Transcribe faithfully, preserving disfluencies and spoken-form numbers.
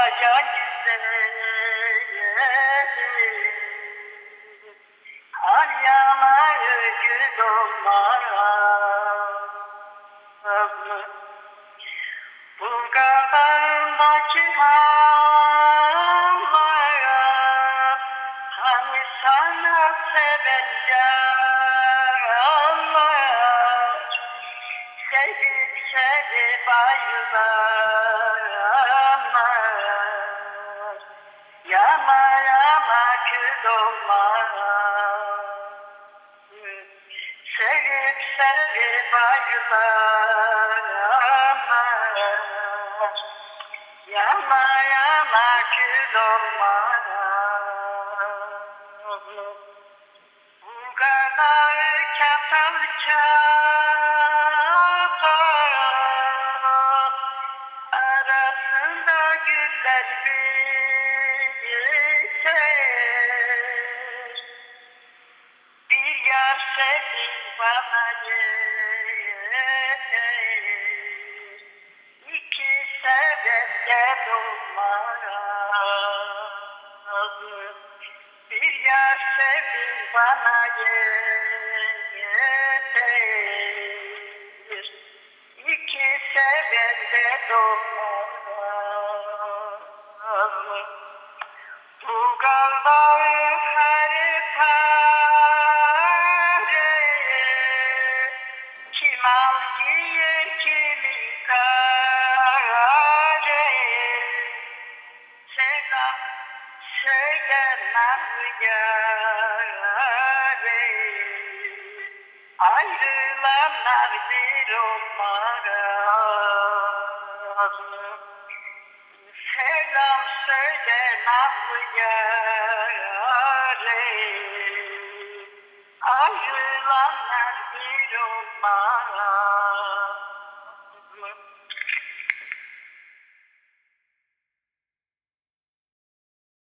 ya güzelim, Alyama ögüt olmaz mı? Bu kadardaki havaya, hani sana seven canlar, sevip sevip ayrılamaz. Yama yama kül olmaz. Sevip sevip ayrılamaz. Yama yama kül olmaz. Bu kadar çatal çatal arasında güller biter. Bir yar sevdim bana yeter. İki sebepten olmaz. Bir yar sevdim bana yeter. İki sebepten olmaz. Bu kalbayı her pareye kim al giyer kimi kare. Selam söyle nazlı yâre, ayrılanlar bir olmaz mı? Selam söyle nazlı yâre, ayrılanlar bir olmaz.